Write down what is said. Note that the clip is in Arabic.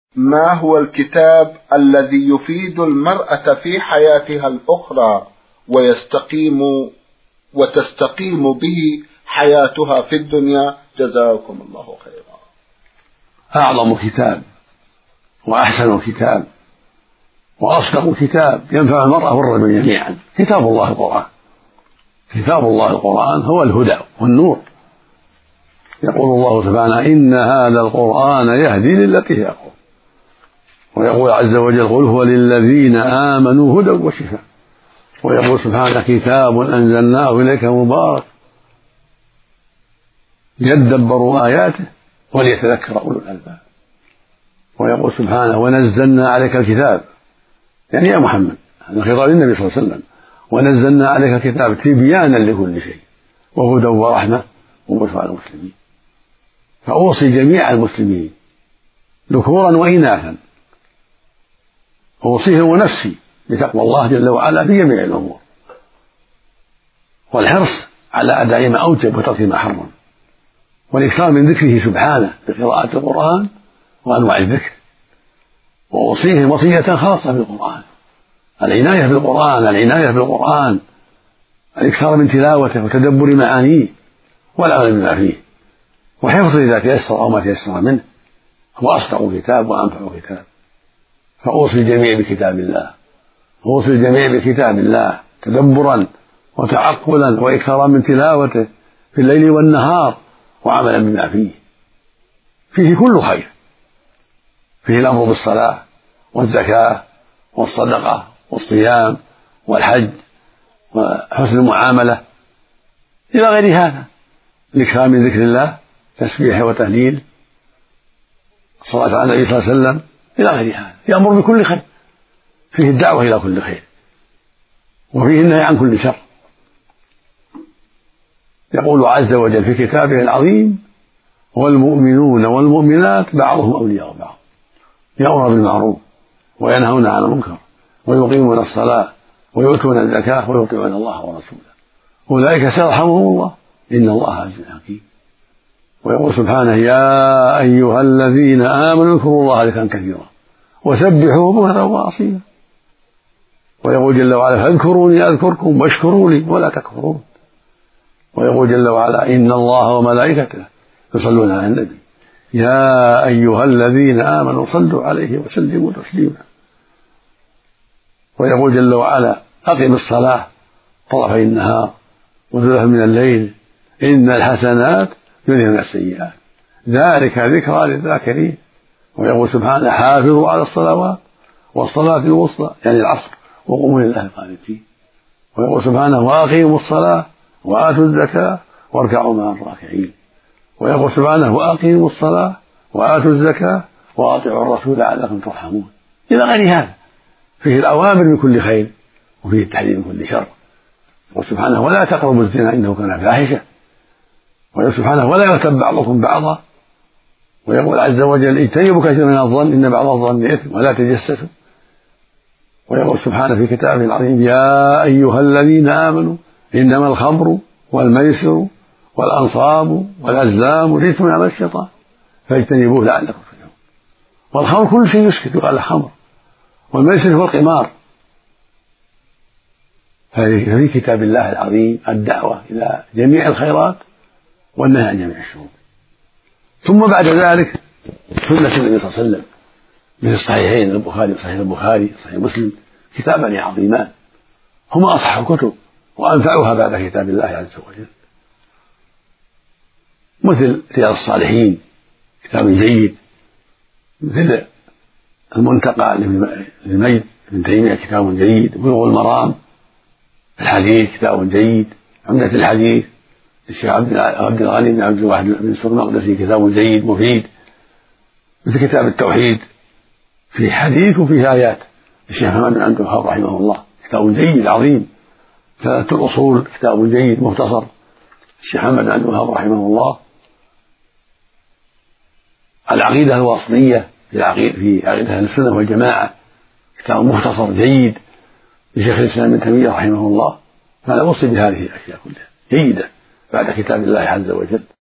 ما هو الكتاب الذي يفيد المرأة في حياتها الأخرى وتستقيم به حياتها في الدنيا؟ جزاكم الله خيرا. أعظم كتاب وأحسن كتاب وأصدق كتاب ينفع المرأة والرجل جميعا كتاب الله القرآن. كتاب الله القرآن هو الهدى والنور. يقول الله سبحانه: إن هذا القرآن يهدي للتي هي أقوم. ويقول عز وجل: قل هو للذين آمنوا هدى وشفاء. ويقول سبحانه: كتاب أنزلناه إليك مبارك ليدبروا آياته وليتذكر أولو الألباب. ويقول سبحانه: ونزلنا عليك الكتاب، يعني يا محمد، هذا خطاب للنبي صلى الله عليه وسلم، ونزلنا عليك الكتاب تبيانا لكل شيء وهدى ورحمة وبشرى المسلمين. فأوصي جميع المسلمين ذكورا وإناثا، أوصيهم ونفسي بتقوى الله جل وعلا في جميع الأمور، والحرص على أداء ما أوجب وترك ما حرم، والإكثار من ذكره سبحانه بقراءة القرآن وأنواع الذكر. وأوصيهم وصية خاصة بالقرآن: العناية بالقرآن، العناية بالقرآن، الإكثار من تلاوته وتدبر معانيه والعمل بما فيه، وحفظه إذا تيسر أو ما تيسر منه. هو أصدق كتاب وأنفع كتاب. فأوصي الجميع بكتاب الله، أوصي الجميع بكتاب الله تدبرا وتعقلا وإكثارا من تلاوته في الليل والنهار وعملا بما فيه. فيه كل خير، فيه الأمر بالصلاة والزكاة والصدقة والصيام والحج وحسن المعاملة إلى غير هذا، الإكثار من ذكر الله، تسبيح وتهليل، الصلاة على النبي صلى الله عليه وسلم إلى غير هذا. يأمر بكل خير، فيه الدعوة إلى كل خير، وفيه النهي عن كل شر. يقول عز وجل في كتابه العظيم: والمؤمنون والمؤمنات بعضهم أولياء بعض، يأمرون بالمعروف وينهون عن المنكر ويقيمون الصلاة ويؤتون الزكاة ويطيعون الله ورسوله أولئك سيرحمهم الله إن الله عزيز حكيم. ويقول سبحانه: يا أيها الذين آمنوا اذكروا الله ذكرا كثيرا وسبحوه بكرة وأصيلا. ويقول جل وعلا: فاذكروني أذكركم واشكروا لي ولا تكفرون. ويقول جل وعلا: إن الله وملائكته يصلون على النبي يا أيها الذين آمنوا صلوا عليه وسلموا تسليما. ويقول جل وعلا: أقم الصلاة طرفي النهار وزلفا من الليل إن الحسنات يذهبن السيئات ذلك ذكرى للذاكرين. ويقول سبحانه: حافظوا على الصلوات والصلاة الوسطى، يعني العصر، وقوموا لله قانتين. ويقول سبحانه: وأقيموا الصلاة وآتوا الزكاة واركعوا مع الراكعين. ويقول سبحانه: وأقيموا الصلاة وآتوا الزكاة وأطيعوا الرسول لعلكم ترحمون إلى غير هذا. فيه الأوامر بكل خير وفيه التحذير من كل شر. وسبحانه: ولا تقربوا الزنا إنه كان فاحشة. ويقول سبحانه: ولا يغتب بعضكم بعضا. ويقول عز وجل: اجتنبوا كثيرا من الظن إن بعض الظن إثم ولا تجسسوا. ويقول سبحانه في كتابه العظيم: يا أيها الذين آمنوا إنما الخمر والميسر والأنصاب والأزلام رجس من عمل الشيطان فاجتنبوه لعلكم تفلحون. والخمر كل شيء يسكت يقال له خمر، والميسر هو القمار. ففي كتاب الله العظيم الدعوة إلى جميع الخيرات والنهي عن جميع الشرور. ثم بعد ذلك سنة النبي صلى الله عليه وسلم مثل الصحيحين، البخاري صحيح البخاري صحيح مسلم، كتابان عظيمان هما أصح الكتب وأنفعها بعد كتاب الله عز وجل. مثل رياض الصالحين كتاب جيد، مثل المنتقى للميت ابن تيمية كتاب جيد، بلوغ المرام الحديث كتاب جيد، عمدة الحديث الشيخ عبد الغني بن عبد الواحد بن سور المقدسي كتاب جيد مفيد. مثل كتاب التوحيد فيه حديث وفيه آيات الشيخ محمد بن عبد الوهاب رحمه الله كتاب جيد عظيم. ثلاثة الأصول كتاب جيد مختصر الشيخ محمد بن عبد الوهاب رحمه الله. العقيدة الواسطية في عقيدة أهل السنة والجماعة كتاب مختصر جيد لشيخ الإسلام ابن تيمية رحمه الله. فأنا أوصي بهذه الأشياء كلها جيدة بعد كتاب الله عز وجل.